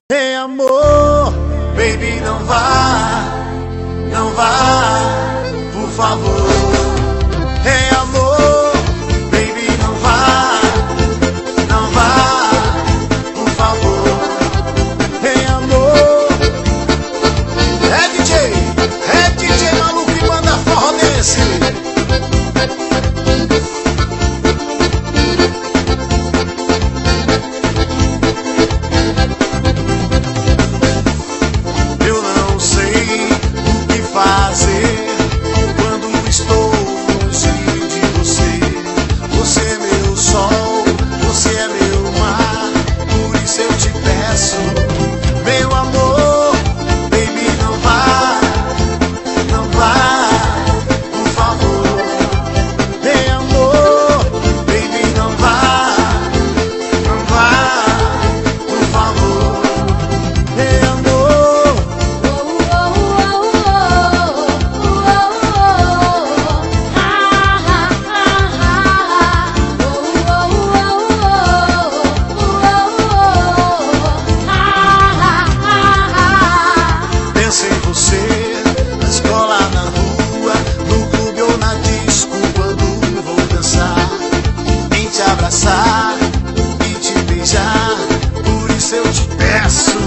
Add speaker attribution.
Speaker 1: Ei, amor, baby, não vá, por favor. Ei, amor, baby, não vá, por favor. Ei, amor, é DJ maluco e manda forró desse. Quando estou longe de você. Você é meu sol, você é meu mar, por isso eu te peço, meu amor, baby, não vá, por favor. Ei, amor, baby, não vá, por favor. Ei, amor. Penso em você, na escola, na rua, no clube ou na disco, quando vou dançar, em te abraçar e te beijar, por isso eu te peço.